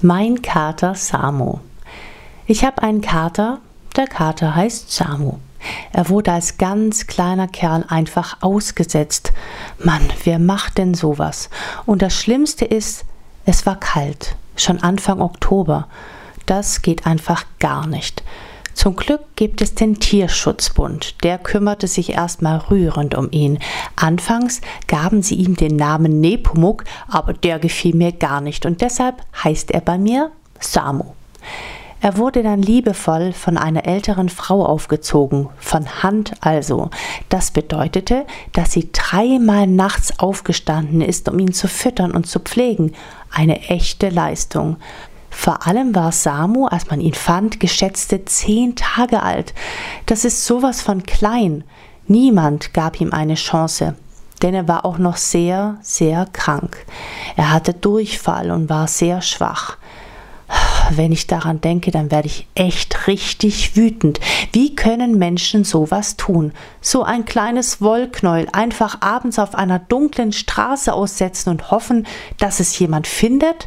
Mein Kater Samu. Ich habe einen Kater, der Kater heißt Samu. Er wurde als ganz kleiner Kerl einfach ausgesetzt. Mann, wer macht denn sowas? Und das Schlimmste ist, es war kalt, schon Anfang Oktober. Das geht einfach gar nicht. Zum Glück gibt es den Tierschutzbund. Der kümmerte sich erstmal rührend um ihn. Anfangs gaben sie ihm den Namen Nepomuk, aber der gefiel mir gar nicht und deshalb heißt er bei mir Samu. Er wurde dann liebevoll von einer älteren Frau aufgezogen, von Hand also. Das bedeutete, dass sie 3-mal nachts aufgestanden ist, um ihn zu füttern und zu pflegen. Eine echte Leistung. Vor allem war Samu, als man ihn fand, geschätzte 10 Tage alt. Das ist sowas von klein. Niemand gab ihm eine Chance, denn er war auch noch sehr, sehr krank. Er hatte Durchfall und war sehr schwach. Wenn ich daran denke, dann werde ich echt richtig wütend. Wie können Menschen sowas tun? So ein kleines Wollknäuel einfach abends auf einer dunklen Straße aussetzen und hoffen, dass es jemand findet?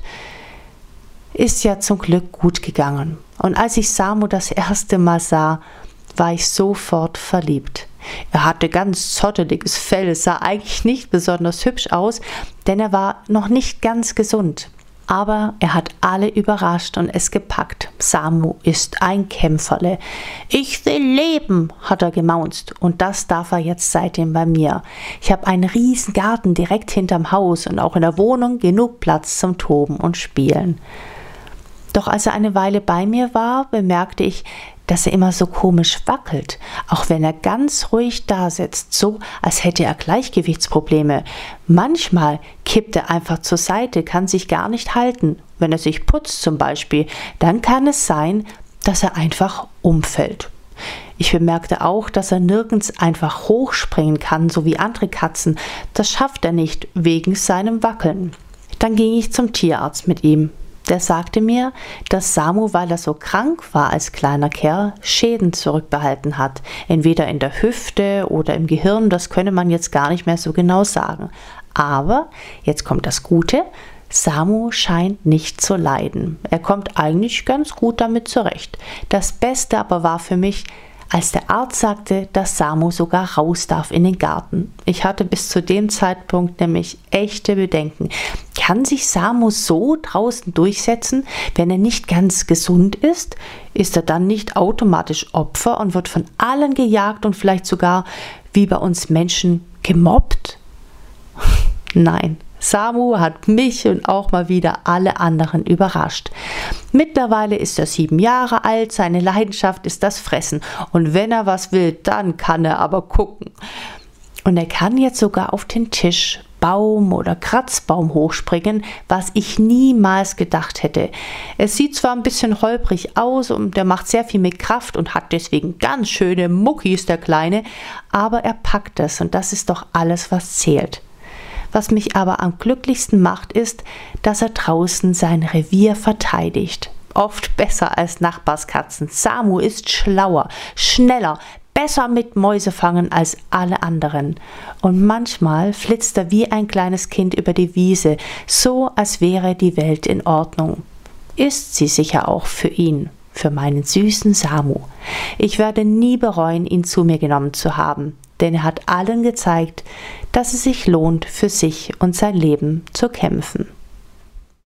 Ist ja zum Glück gut gegangen. Und als ich Samu das erste Mal sah, war ich sofort verliebt. Er hatte ganz zotteliges Fell, sah eigentlich nicht besonders hübsch aus, denn er war noch nicht ganz gesund. Aber er hat alle überrascht und es gepackt. Samu ist ein Kämpferle. Ich will leben, hat er gemaunzt. Und das darf er jetzt seitdem bei mir. Ich habe einen riesen Garten direkt hinterm Haus und auch in der Wohnung genug Platz zum Toben und Spielen. Doch als er eine Weile bei mir war, bemerkte ich, dass er immer so komisch wackelt, auch wenn er ganz ruhig da sitzt, so als hätte er Gleichgewichtsprobleme. Manchmal kippt er einfach zur Seite, kann sich gar nicht halten. Wenn er sich putzt zum Beispiel, dann kann es sein, dass er einfach umfällt. Ich bemerkte auch, dass er nirgends einfach hochspringen kann, so wie andere Katzen. Das schafft er nicht, wegen seinem Wackeln. Dann ging ich zum Tierarzt mit ihm. Der sagte mir, dass Samu, weil er so krank war als kleiner Kerl, Schäden zurückbehalten hat. Entweder in der Hüfte oder im Gehirn, das könne man jetzt gar nicht mehr so genau sagen. Aber, jetzt kommt das Gute, Samu scheint nicht zu leiden. Er kommt eigentlich ganz gut damit zurecht. Das Beste aber war für mich, als der Arzt sagte, dass Samu sogar raus darf in den Garten. Ich hatte bis zu dem Zeitpunkt nämlich echte Bedenken. Kann sich Samu so draußen durchsetzen, wenn er nicht ganz gesund ist? Ist er dann nicht automatisch Opfer und wird von allen gejagt und vielleicht sogar, wie bei uns Menschen, gemobbt? Nein. Samu hat mich und auch mal wieder alle anderen überrascht. Mittlerweile ist er 7 Jahre alt, seine Leidenschaft ist das Fressen und wenn er was will, dann kann er aber gucken. Und er kann jetzt sogar auf den Tisch, Baum oder Kratzbaum hochspringen, was ich niemals gedacht hätte. Es sieht zwar ein bisschen holprig aus und er macht sehr viel mit Kraft und hat deswegen ganz schöne Muckis, der Kleine, aber er packt es und das ist doch alles, was zählt. Was mich aber am glücklichsten macht, ist, dass er draußen sein Revier verteidigt. Oft besser als Nachbarskatzen. Samu ist schlauer, schneller, besser mit Mäusefangen als alle anderen. Und manchmal flitzt er wie ein kleines Kind über die Wiese, so als wäre die Welt in Ordnung. Ist sie sicher auch für ihn, für meinen süßen Samu. Ich werde nie bereuen, ihn zu mir genommen zu haben. Denn er hat allen gezeigt, dass es sich lohnt, für sich und sein Leben zu kämpfen.